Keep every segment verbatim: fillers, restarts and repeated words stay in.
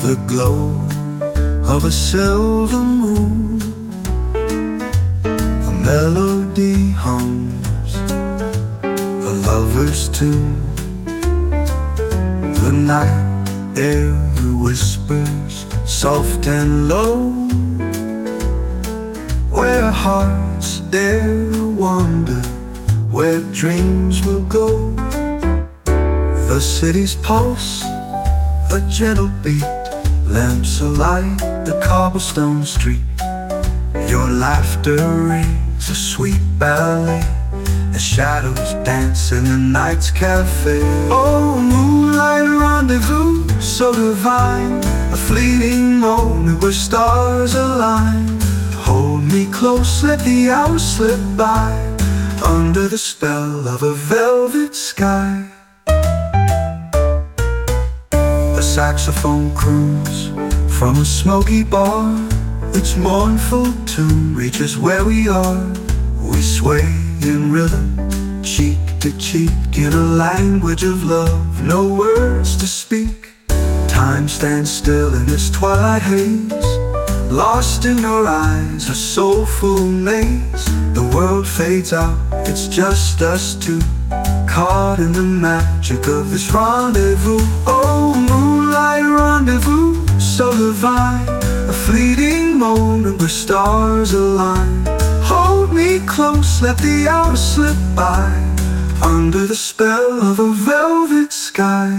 the glow of a silver moon. A melody hums, a lover's tune. The night air whispers, soft and low, where hearts dare wander, where dreams will go. The city's pulse, a gentle beat, lamps alight the cobblestone street. Your laughter rings a sweet ballet as shadows dance in the night's cafe. Oh, moonlight rendezvous, so divine, a fleeting moment where stars align. Hold me close, let the hours slip by, under the spell of a velvet sky. A saxophone croons from a smoky bar, its mournful tune reaches where we are. We sway in rhythm, cheek to cheek, in a language of love, no words to speak. Time stands still in this twilight haze, lost in your eyes, a soulful maze. The world fades out, it's just us two, caught in the magic of this rendezvous. Oh, moonlight rendezvous, so divine, a fleeting moment where stars align. Hold me close, let the hours slip by, under the spell of a velvet sky.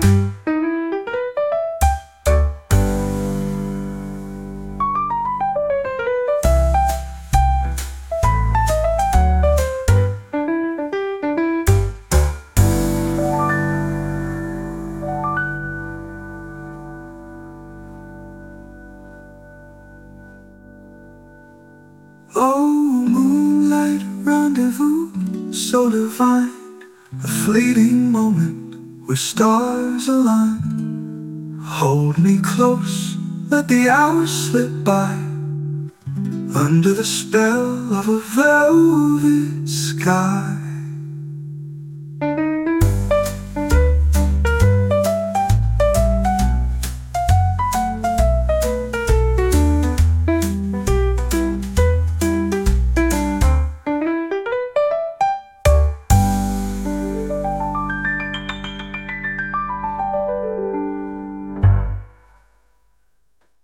Oh, moonlight rendezvous, so divine, a fleeting moment where stars align. Hold me close, let the hours slip by, under the spell of a velvet sky.